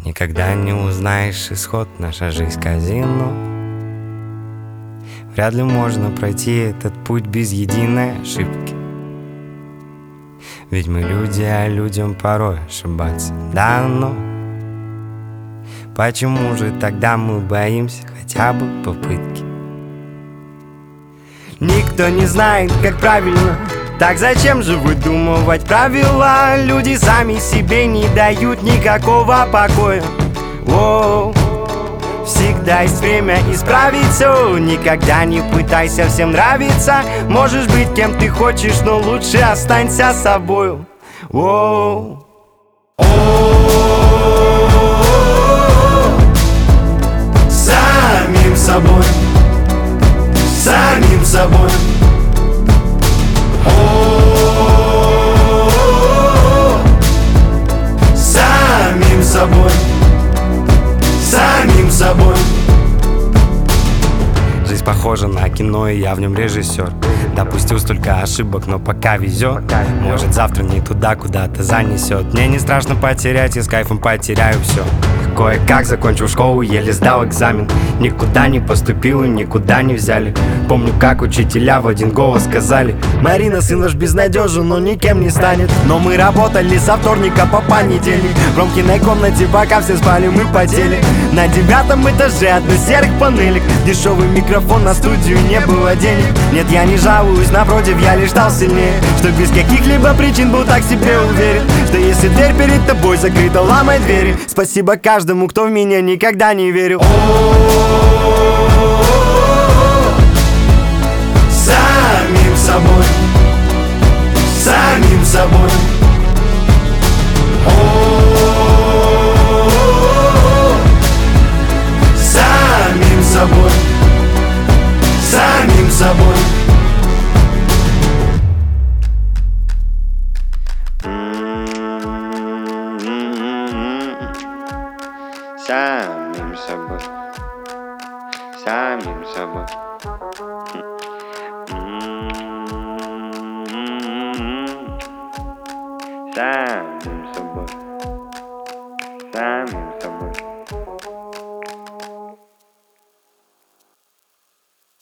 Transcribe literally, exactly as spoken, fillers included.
Никогда не узнаешь исход, наша жизнь казино. Вряд ли можно пройти этот путь без единой ошибки. Ведь мы люди, а людям порой ошибаться дано. Почему же тогда мы боимся хотя бы попытки? Никто не знает, как правильно. Так зачем же выдумывать правила? Люди сами себе не дают никакого покоя. Воу. Всегда есть время исправить все. Никогда не пытайся всем нравиться. Можешь быть кем ты хочешь, но лучше останься собою. Воу. Самим собой, самим собой. Самим собой, самим собой. Жизнь похожа на кино, и я в нем режиссер. Допустил столько ошибок, но пока везет. Может, завтра не туда, куда-то занесет. Мне не страшно потерять, я с кайфом потеряю все. Кое-как закончил школу, еле сдал экзамен. Никуда не поступил и никуда не взяли. Помню, как учителя в один голос сказали: Марина, сын ваш безнадежен, но никем не станет. Но мы работали со вторника по понедельник. В Ромкиной комнате, пока все спали, мы потели. На девятом этаже одной серых панелек. Дешевый микрофон, на студию не было денег. Нет, я не жалуюсь, напротив, я лишь стал сильнее. Что без каких-либо причин был так себе уверен, что если дверь перед тобой закрыта, ломай двери. Спасибо каждому, кто в меня никогда не верил. Самим собой, самим собой. Самим собой, самим собой. Самим собой, самим собой. Самим собой, самим собой.